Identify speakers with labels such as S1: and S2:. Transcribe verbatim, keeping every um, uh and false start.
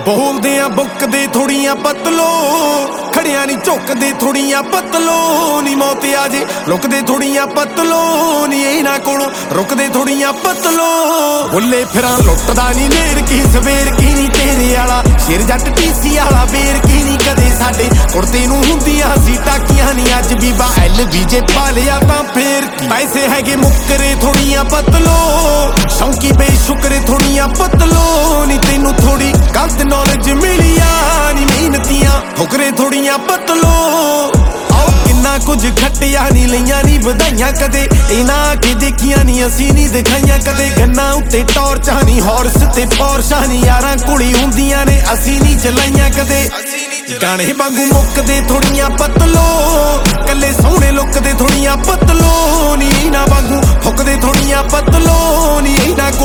S1: ਬੋਲਦੇ ਆ ਬੁੱਕਦੇ ਥੋੜੀਆਂ ਪਤਲੋ, ਖੜਿਆ ਨਹੀਂ ਝੁਕਦੇ ਥੋੜੀਆਂ ਪਤਲੋ ਨੀ ਮੌਤ ਆ ਜੇ ਲੁਕਦੇ ਥੋੜੀਆਂ ਪਤਲੋ ਨੀ ਇਹਨਾਂ ਕੋਲੋਂ ਰੁਕਦੇ ਥੋੜੀਆਂ ਪਤਲੋ। ਬੁੱਲੇ ਫਿਰਾਂ ਲੁੱਟਦਾ ਨਹੀਂ ਨੇਰ ਕੀ ਸਵੇਰ ਕੀ ਨਹੀਂ ਤੇਰੇ ਵਾਲਾ ਸ਼ੇਰ ਜੱਟ ਟੀਸੀ ਵਾਲਾ ਵੇਰ ਕੀ ਨਹੀਂ ਕਦੇ ਸਾਡੇ ਕੁੜਤੇ ਨੂੰ ਹੁੰਦੀਆਂ ਸੀ ਟਾਕੀਆਂ ਨੀ ਅੱਜ ਵੀ ਬਾ ਐਲ ਵੀ ਜੇ ਪਾ ਲਿਆ ਤਾਂ ਫੇਰ ਕੀ। ਪੈਸੇ ਹੈਗੇ ਮੁੱਕਰੇ ਥੋੜੀਆਂ ਪਤਲੋ, ਸ਼ੌਂਕੀ ਬੇਸ਼ੁਕਰੇ ਥੋੜੀਆਂ ਪਤਲੋ ਨੀ ਤੈਨੂੰ ਥੋੜੀ ਗਲਤ ਨੌਲੇਜ ਮਿਲੀਆਂ ਨੀ ਮਿਹਨਤੀਆਂ ਫੁਕਰੇ ਥੋੜੀਆਂ ਪਤਲੋ। ਆਓ ਕਿੰਨਾ ਕੁਝ ਖੱਟਿਆ ਨੀ ਲਈਆਂ ਨੀ ਵਧਾਈਆਂ ਕਦੇ ਇਹਨਾਂ ਕੇ ਦੇਖੀਆਂ ਨੀ ਅਸੀਂ ਨੀ ਦਿਖਾਈਆਂ ਕਦੇ। ਗੰਨਾ ਉੱਤੇ ਟੌਰਚਾਂ ਨੀ ਹੌਰਸ ਤੇ ਪੌਰਸ਼ਾਂ ਨੀ ਯਾਰਾਂ ਕੁੜੀ ਹੁੰਦੀਆਂ ਨੇ ਅਸੀਂ ਨੀ ਚਲਾਈਆਂ ਕਦੇ। ਗਾਣੇ ਵਾਂਗੂ ਮੁੱਕਦੇ ਥੋੜੀਆਂ ਪਤਲੋ, ਕੱਲੇ ਸੋਹਣੇ ਲੁੱਕਦੇ ਥੋੜੀਆਂ ਪਤਲੋ ਨੀ ਇਹਨਾਂ ਵਾਂਗੂ ਫੁੱਕਦੇ ਥੋੜੀਆਂ ਪਤਲੋ ਨੀ ਇਹਨਾਂ